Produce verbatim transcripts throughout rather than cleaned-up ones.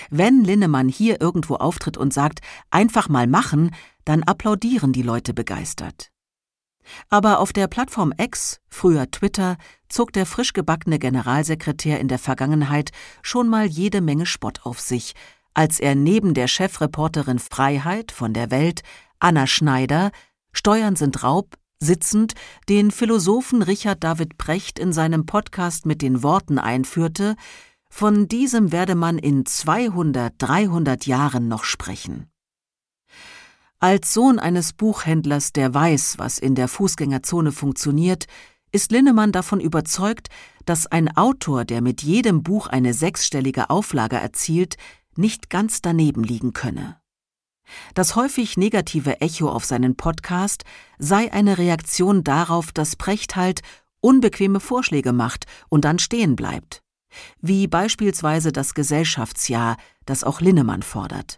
Wenn Linnemann hier irgendwo auftritt und sagt, einfach mal machen, dann applaudieren die Leute begeistert. Aber auf der Plattform X, früher Twitter, zog der frisch gebackene Generalsekretär in der Vergangenheit schon mal jede Menge Spott auf sich, als er neben der Chefreporterin Freiheit von der Welt, Anna Schneider, Steuern sind Raub, sitzend, den Philosophen Richard David Precht in seinem Podcast mit den Worten einführte, von diesem werde man in zweihundert, dreihundert Jahren noch sprechen. Als Sohn eines Buchhändlers, der weiß, was in der Fußgängerzone funktioniert, ist Linnemann davon überzeugt, dass ein Autor, der mit jedem Buch eine sechsstellige Auflage erzielt, nicht ganz daneben liegen könne. Das häufig negative Echo auf seinen Podcast sei eine Reaktion darauf, dass Precht halt unbequeme Vorschläge macht und dann stehen bleibt, wie beispielsweise das Gesellschaftsjahr, das auch Linnemann fordert.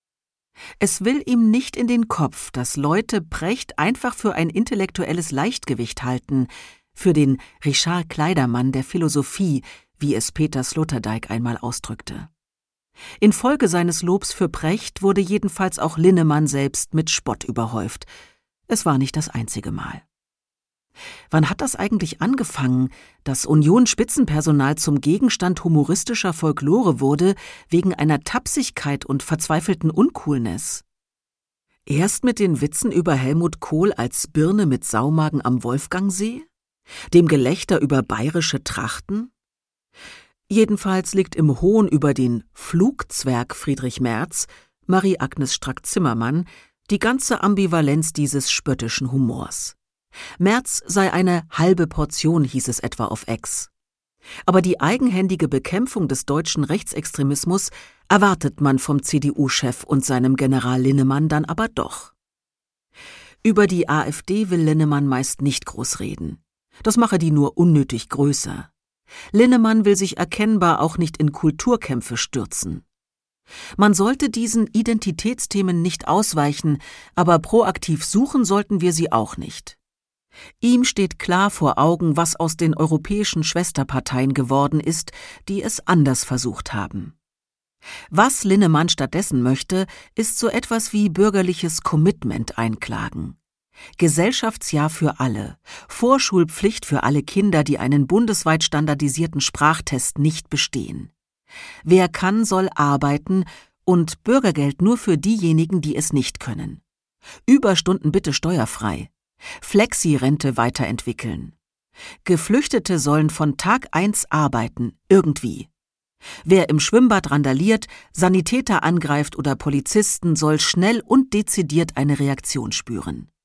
Es will ihm nicht in den Kopf, dass Leute Precht einfach für ein intellektuelles Leichtgewicht halten, für den Richard Kleidermann der Philosophie, wie es Peter Sloterdijk einmal ausdrückte. Infolge seines Lobs für Precht wurde jedenfalls auch Linnemann selbst mit Spott überhäuft. Es war nicht das einzige Mal. Wann hat das eigentlich angefangen, dass Union-Spitzenpersonal zum Gegenstand humoristischer Folklore wurde, wegen einer Tapsigkeit und verzweifelten Uncoolness? Erst mit den Witzen über Helmut Kohl als Birne mit Saumagen am Wolfgangsee? Dem Gelächter über bayerische Trachten? Jedenfalls liegt im Hohn über den Flugzwerg Friedrich Merz, Marie-Agnes Strack-Zimmermann, die ganze Ambivalenz dieses spöttischen Humors. Merz sei eine halbe Portion, hieß es etwa auf X. Aber die eigenhändige Bekämpfung des deutschen Rechtsextremismus erwartet man vom C D U-Chef und seinem General Linnemann dann aber doch. Über die AfD will Linnemann meist nicht groß reden. Das mache die nur unnötig größer. Linnemann will sich erkennbar auch nicht in Kulturkämpfe stürzen. Man sollte diesen Identitätsthemen nicht ausweichen, aber proaktiv suchen sollten wir sie auch nicht. Ihm steht klar vor Augen, was aus den europäischen Schwesterparteien geworden ist, die es anders versucht haben. Was Linnemann stattdessen möchte, ist so etwas wie bürgerliches Commitment einklagen. Gesellschaftsjahr für alle, Vorschulpflicht für alle Kinder, die einen bundesweit standardisierten Sprachtest nicht bestehen. Wer kann, soll arbeiten und Bürgergeld nur für diejenigen, die es nicht können. Überstunden bitte steuerfrei. Flexi-Rente weiterentwickeln. Geflüchtete sollen von Tag eins arbeiten, irgendwie. Wer im Schwimmbad randaliert, Sanitäter angreift oder Polizisten, soll schnell und dezidiert eine Reaktion spüren.